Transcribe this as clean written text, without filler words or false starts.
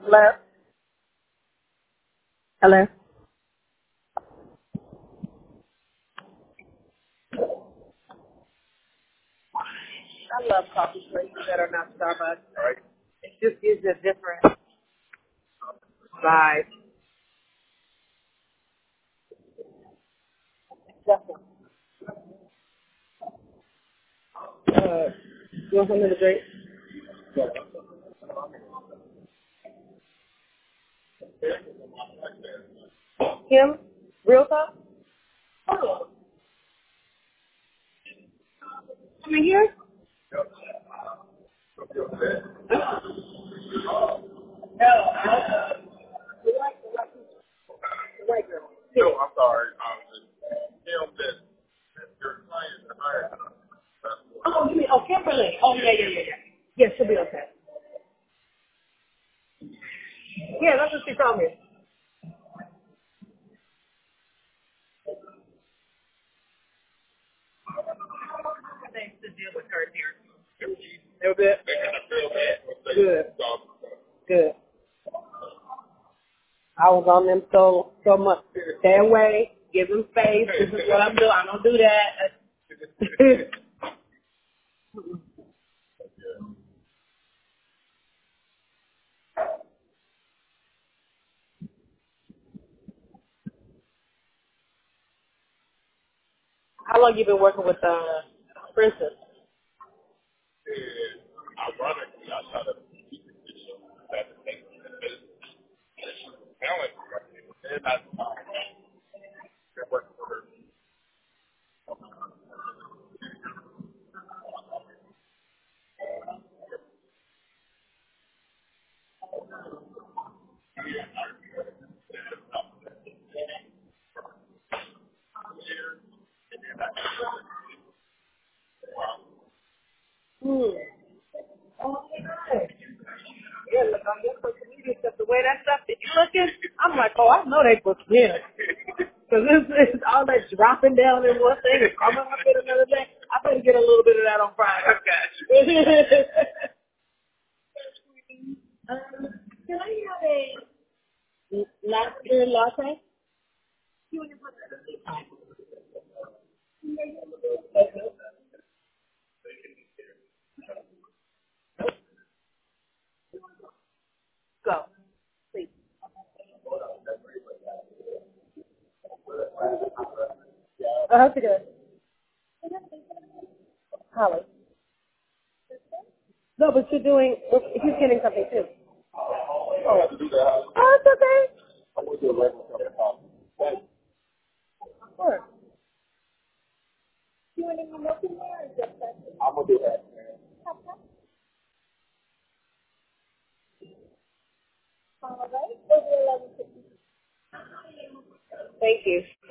Hello? Hello? I love coffee places that are not Starbucks. It just gives a different vibe. Definitely. You want something to drink? Kim? Real talk? Oh. Come in here? No. The white girl. No, I'm sorry. Kim said your client hired. Oh, you mean, oh, Kimberly. Oh, yeah. Yeah, she'll be okay. Yeah, that's what she told me. Thanks to deal with her here. A little bit? Good. Good. I was on them so much. Stay away. Give them space. This is what I'm doing. I don't do that. How long you been working with Princess? Ironically, I shot a music video back in 2010. And I been working with her. Hmm. Oh, nice. Yeah, look, on your social media stuff, the way that stuff is looking, I'm like, oh, I know they booked dinner. Because it's all that dropping down in one thing and coming up in another day. I better get a little bit of that on Friday. Okay. Can I have a lobster latte? Go. Please. How's it going? Holly. No, but you're doing, he's getting something too. Oh, it's okay. Sure. Thank you.